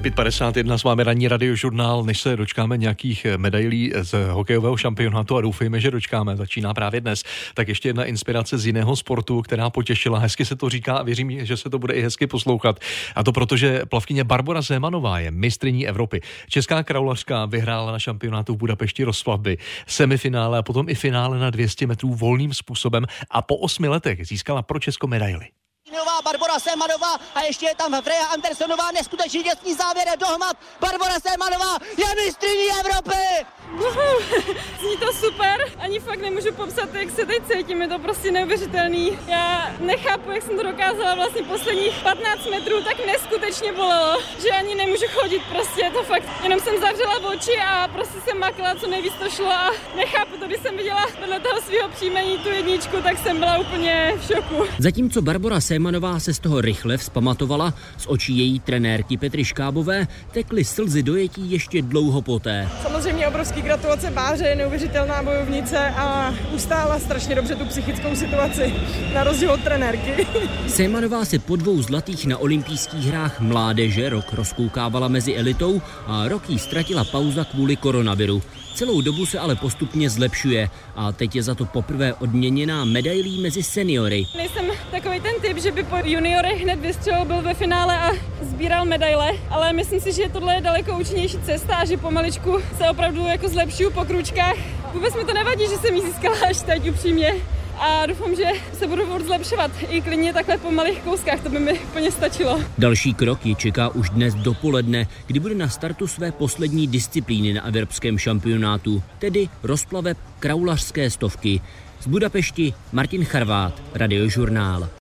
5:51 s vámi ranní radiožurnál, než se dočkáme nějakých medailí z hokejového šampionátu a doufejme, že dočkáme, začíná právě dnes. Tak ještě jedna inspirace z jiného sportu, která potěšila, hezky se to říká a věřím, že se to bude i hezky poslouchat. A to proto, že plavkyně Barbora Zémanová je mistryní Evropy. Česká kraulařka vyhrála na šampionátu v Budapešti rozplavby, semifinále a potom i finále na 200 metrů volným způsobem a po 8 letech získala pro Česko medaili. Barbora Zémanová a ještě je tam Freja Andersonová, neskutečný dětský závěr dohmat. Barbora Zémanová je mistryní Evropy! Zní to super, ani fakt nemůžu popsat, jak se teď cítím, je to prostě neuvěřitelný. Já nechápu, jak jsem to dokázala, vlastně posledních 15 metrů tak neskutečně bolelo, že ani nemůžu chodit, prostě je to fakt, jenom jsem zavřela oči a prostě jsem makala, co nejvíc to šlo a nechápu to, když jsem viděla vedle toho svého příjmení tu jedničku, tak jsem byla úplně v šoku. Zatímco Barbora Zémanová se z toho rychle vzpamatovala, z očí její trenérky Petry Škábové tekly slzy dojetí ještě dlouho poté. Samozřejmě obrovský gratulace Báře, neuvěřitelná bojovnice a ustála strašně dobře tu psychickou situaci, na rozdíl od trenérky. Zémanová se po 2 zlatých na olympijských hrách mládeže rok rozkoukávala mezi elitou a rok jí ztratila pauza kvůli koronaviru. Celou dobu se ale postupně zlepšuje a teď je za to poprvé odměněná medailí mezi seniory. Nejsem takový ten typ, že by po juniorech hned vystřelil, byl ve finále a sbíral medaile, ale myslím si, že tohle je daleko účinnější cesta a že pomaličku se opravdu jako zlepšuju po kručkách. Vůbec mi to nevadí, že jsem ji získala až teď upřímně. A doufám, že se budu furt zlepšovat. I klidně takhle po malých kouskách, to by mi úplně stačilo. Další krok ji čeká už dnes dopoledne, kdy bude na startu své poslední disciplíny na evropském šampionátu, tedy rozplaveb kraulařské stovky. Z Budapešti Martin Charvát, Radiožurnál.